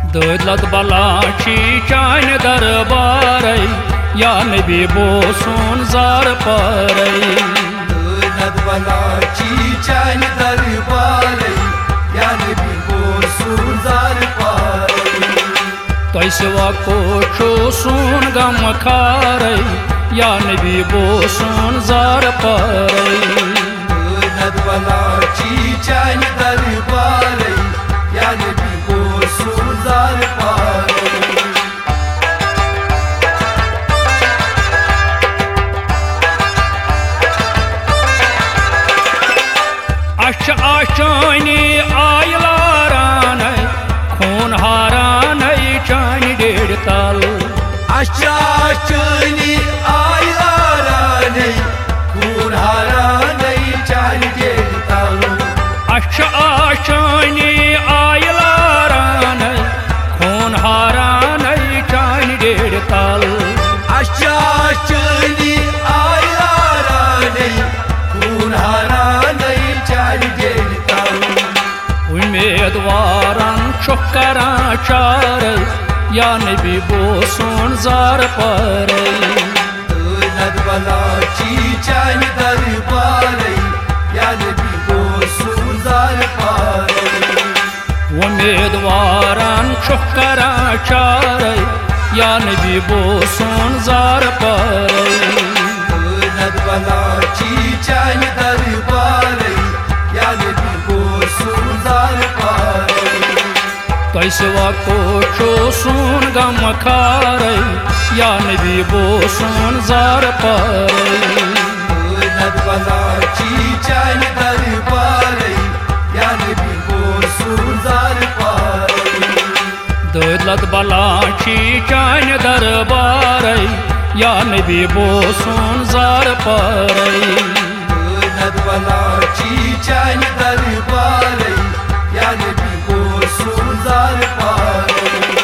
दौलत बलाची चान दरबारै या नबी बोसून जार पारै दौलत बलाची चान दरबारै या नबी बोसून जार पारै तैसवा कोठो सून गम खारै या नबी बोसून जार पारै दौलत बलाची चान दरबारै या नबी बोसून जार पारै आशानी आयलारान खून हारान चान डेढ़ ताल आशानी आयलारान खून हारान चान डेढ़ ताल आशानी आयलारान खून हारान चान डेढ़ ताल आशानी आयलारान खून हारान चान डेढ़ ताल उम्मीदवारान चुकरा चार या नबी बोसून जार पारै दौलत बलाची चान दरबारै या नबी बोसून जार पारै उम्मीदवारान चुकरा चार या नबी बोसून जार पारै दौलत बलाची चान दरबारै या नबी बोसून जार पारै तैसवा कोठो सून गम खारै या नबी बोसून जार पारै दौलत बलाची चान दरबारै या नबी बोसून जार पारै दौलत बलाची चान दरबारै या नबी बोसून जार पारै दौलत बलाची चान दरबारै या नबी बोसून जार पारै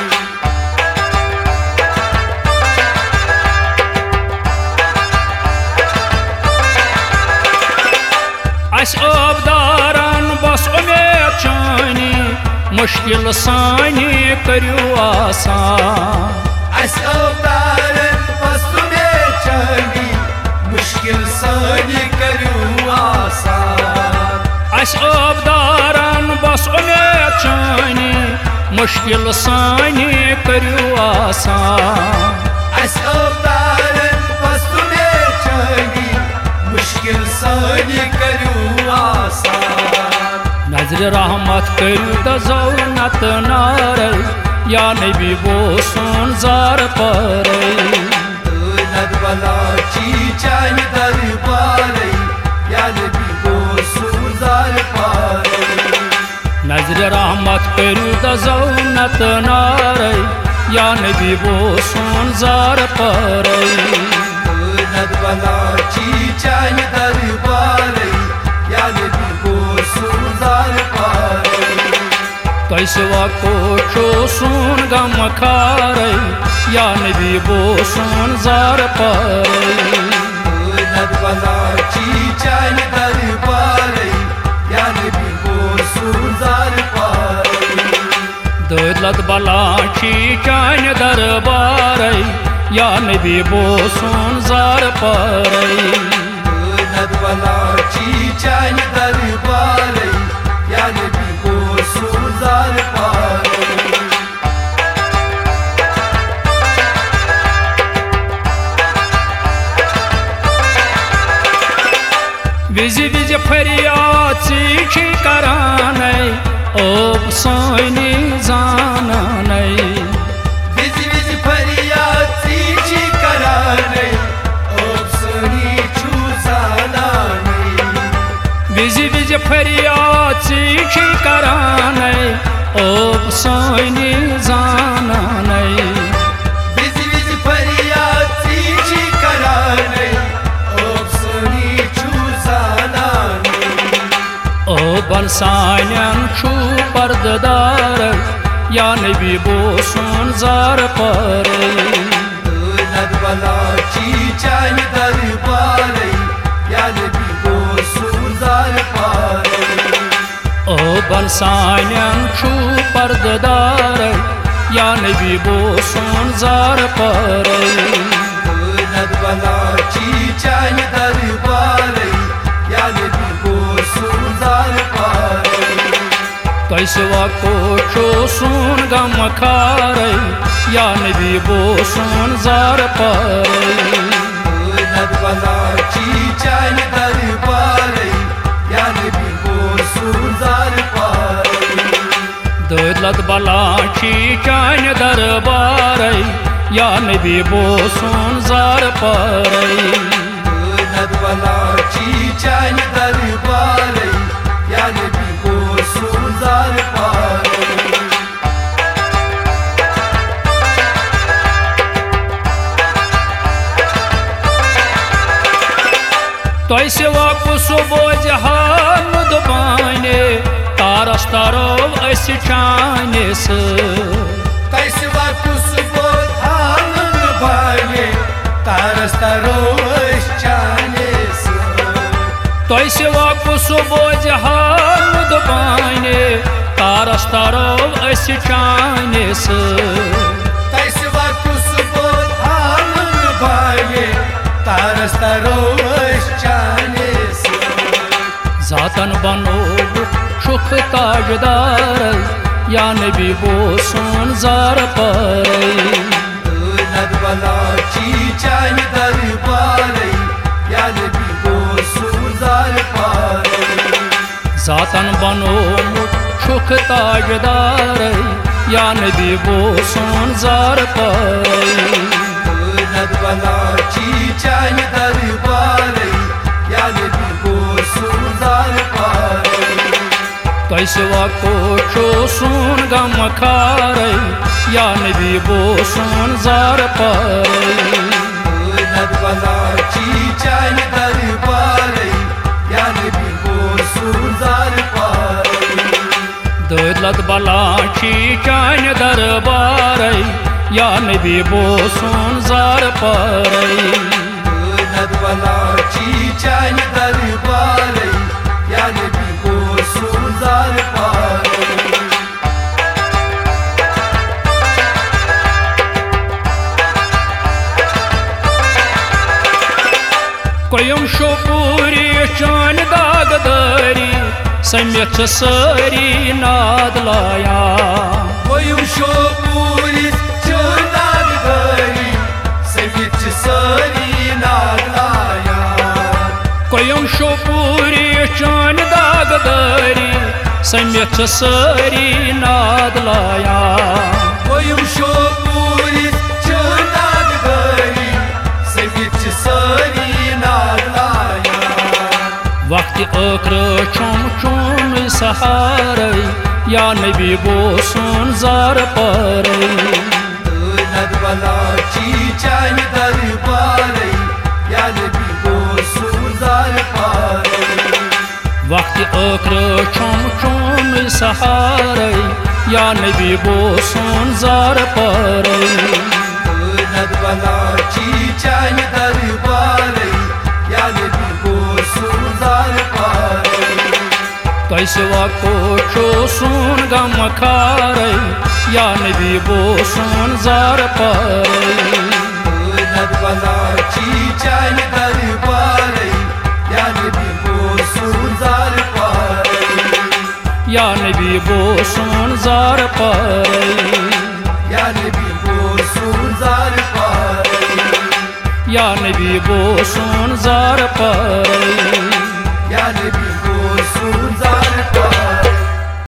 अस आबदारान बस उम्मीद चानी मुश्किल सानी करियो आसान अस आबदारान बस उम्मीद चानी मुश्किल सानी करियो आसान अस आबदारान बस उम्मीद चानी मुश्किल सानी करियो आसान अस आबदारान बस उम्मीद चानी मुश्किल सानी करियो आसान नजर रहमत करू दौलत नारै या नबी बोसून जार पारै दौलत बलाची चान दरबारै या नबी बोसून जार पारै नजर रहमत करू दौलत नारै या नबी बोसून जार पारै दौलत बलाची चान दरबारै या नबी बोसून जार पारै तैसवा कोठो सून गम खारै या नबी बोसून जार पारै दौलत बलाची चान दरबारै या नबी बोसून जार पारै दौलत बलाची चान दरबारै या नबी बोसून जार पारै दौलत बलाची चान दरबारै या नबी बोसून जार पारै विज विज फरियाद चीठी करानै ओ सानी जानानै विज विज फरियाद चीठी करानै ओ सानी छू जानानै विज विज फरियाद चीठी करानै ओ सानी जानानै विज विज फरियाद चीठी करानै ओ सानी छू जानानै ओ बनसान्यान छू पर्ददार या नबी बोसून जार पारै दौलत बलाची चान दरबारै या नबी बोसून जार पारै ओ बनसान्यान छू पर्ददार या नबी बो सोन जार पर बलाची चान दरबार या नबी बो सोन जार पर कैसवा कोशो सुन गम खार या नबी बो सोन जार पर बलाची चान दरबार या नबी बो सोन जार पर दौलत बलाची चान दरबार या नबी बो सोन जार पर बलाची चान दरबार या नबी बो सोन जार पर तोय सेवा कुसुबो जहान दुबाने तारस तारो अस चाने से तोय सेवा कुसुबो जहान दुबाने तारस तारो अस चाने से तोय सेवा कुसुबो जहान दुबाने तारस तारो अस चाने से तोय सेवा कुसुबो जहान दुबाने तारस तारो जातन बनो सुख ताजदार या नबी बो सोन जार पर बलाची चान दरबार या नबी बो सोन जार पर जातन बनो सुख ताजदार या नबी बो सोन जार पर बलाची चान दरबार या नबी बो सोन जार पर कैसवा कोशो सुन गम खार या नबी बो सोन जार पर बलाची चान दरबार या नबी बो सोन जार पर दौलत बलाची चान दरबार या नबी बो सोन जार पर बलाची चान दरबार या नबी बो सोन जार पर कोयम शोपूरी चान दागदारी समित सारी नाद लाया कोयम शोपूरी चान दागदारी समित सारी नाद लाया कोयम शोपूरी चान दागदारी समित सारी नाद लाया कोयम शोपूरी चान दागदारी समित सारी नाद लाया वक्त अक्र चुम चुम सहार या नबी बो सोन जार पर बलाची चान दरबार या नबी बो सोन जार पर वक्त अक्र चुम चुम सहार या नबी बो सोन जार पर बलाची चान दरबार या नबी बो सोन जार पर कैसवा कोशो सुन गम खार या नबी बो सोन जार पर बलाची चान दरबार या नबी बो सोन जार पर या नबी बो सोन जार पर या नबी बो सोन जार पर या नबी बो सोन जार पर